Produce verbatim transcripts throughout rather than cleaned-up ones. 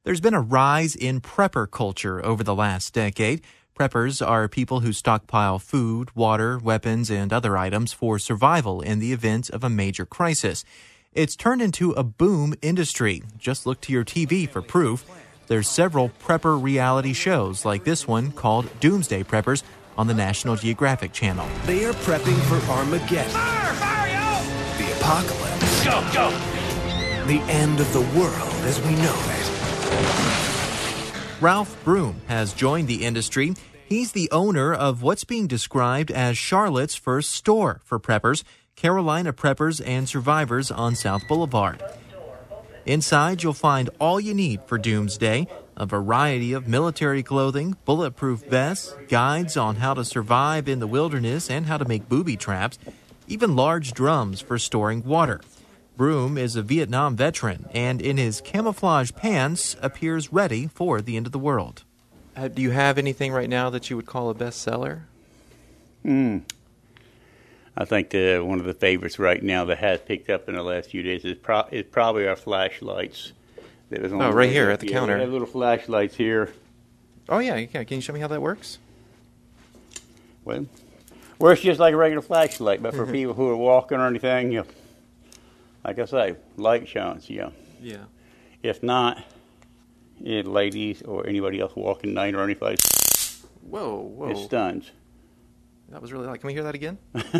There's been a rise in prepper culture over the last decade. Preppers are people who stockpile food, water, weapons, and other items for survival in the event of a major crisis. It's turned into a boom industry. Just look to your T V for proof. There's several prepper reality shows like this one called Doomsday Preppers on the National Geographic Channel. They are prepping for Armageddon. Fire! Fire, yo! The apocalypse. Go, go! The end of the world as we know it. Ralph Broom has joined the industry. He's the owner of what's being described as Charlotte's first store for preppers, Carolina Preppers and Survivors on South Boulevard. Inside, you'll find all you need for Doomsday, a variety of military clothing, bulletproof vests, guides on how to survive in the wilderness and how to make booby traps, even large drums for storing water. Broom is a Vietnam veteran, and in his camouflage pants appears ready for the end of the world. Uh, do you have anything right now that you would call a bestseller? Hmm. I think the, one of the favorites right now that has picked up in the last few days is, pro- is probably our flashlights. That was on oh, right here at the yeah, counter. We have little flashlights here. Oh, yeah. yeah. Can you show me how that works? Well, works just like a regular flashlight, but for people who are walking or anything, you know, like I say, light shines, you know. Yeah. If not, yeah, ladies or anybody else walking night or any place, Whoa, whoa. it stuns. That was really loud. Can we hear that again?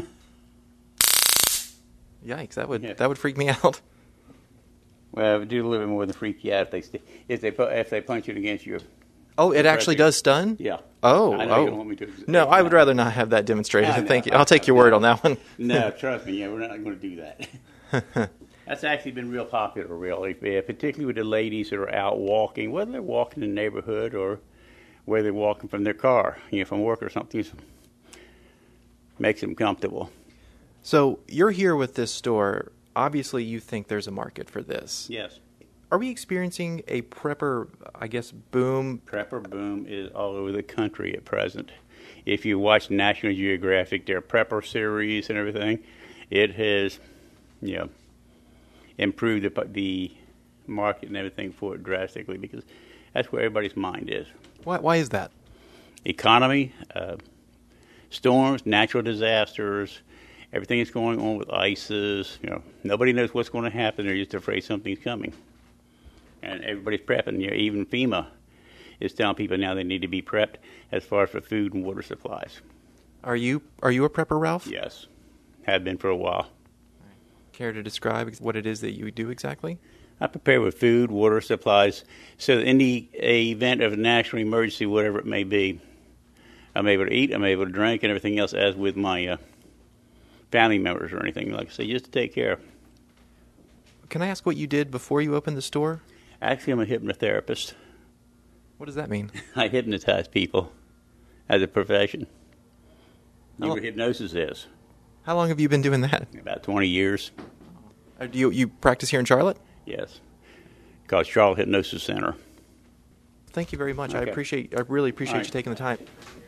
Yikes, that would Yeah. that would freak me out. Well, it would do a little bit more than freak you out if they st- if they pu- if they punch it against your. Oh, it actually does stun? Yeah. Oh, I know oh. you don't want me to. No, I would rather not have that demonstrated. No, no, Thank you. no, I'll take your no. word on that one. No, trust me. Yeah, we're not going to do that. That's actually been real popular, really, yeah, particularly with the ladies that are out walking, whether they're walking in the neighborhood or whether they're walking from their car, you know, from work or something. Makes them comfortable. So you're here with this store. Obviously, you think there's a market for this. Yes. Are we experiencing a prepper, I guess, boom? Prepper boom is all over the country at present. If you watch National Geographic, their prepper series and everything, it has, you know, improved the, the market and everything for it drastically because that's where everybody's mind is. Why, why is that? Economy, uh, storms, natural disasters, everything that's going on with ISIS. You know, nobody knows what's going to happen. They're just afraid something's coming, and everybody's prepping. You know, even FEMA is telling people now they need to be prepped as far as for food and water supplies. Are you are you a prepper, Ralph? Yes, have been for a while. Care to describe what it is that you do exactly? I prepare with food, water supplies, so that in the event of a national emergency, whatever it may be, I'm able to eat, I'm able to drink, and everything else, as with my uh, family members or anything, like I say, just to take care. Can I ask what you did before you opened the store? Actually, I'm a hypnotherapist. What does that mean? I hypnotize people as a profession. You know How- what hypnosis is? How long have you been doing that? About twenty years, Uh, do you you practice here in Charlotte? yes. Called Charlotte Hypnosis Center. Thank you very much. I Okay. appreciate. I really appreciate All right. you taking the time.